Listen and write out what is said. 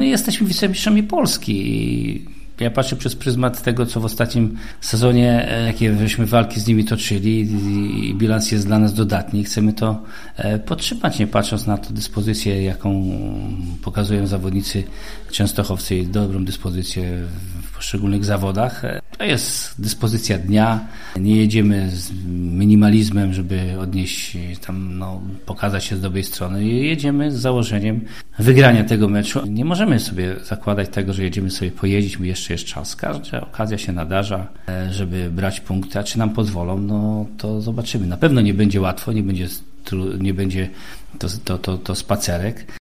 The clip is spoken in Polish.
jesteśmy wicemistrzami Polski i ja patrzę przez pryzmat tego, co w ostatnim sezonie, jakie żeśmy walki z nimi toczyli i bilans jest dla nas dodatni. Chcemy to podtrzymać, nie patrząc na to dyspozycję, jaką pokazują zawodnicy częstochowcy i dobrą dyspozycję w poszczególnych zawodach. To jest dyspozycja dnia. Nie jedziemy z minimalizmem, żeby odnieść tam, pokazać się z dobrej strony. Jedziemy z założeniem wygrania tego meczu. Nie możemy sobie zakładać tego, że jedziemy sobie pojeździć, jeszcze jest czas. Każda okazja się nadarza, żeby brać punkty, a czy nam pozwolą, to zobaczymy. Na pewno nie będzie łatwo, nie będzie to spacerek.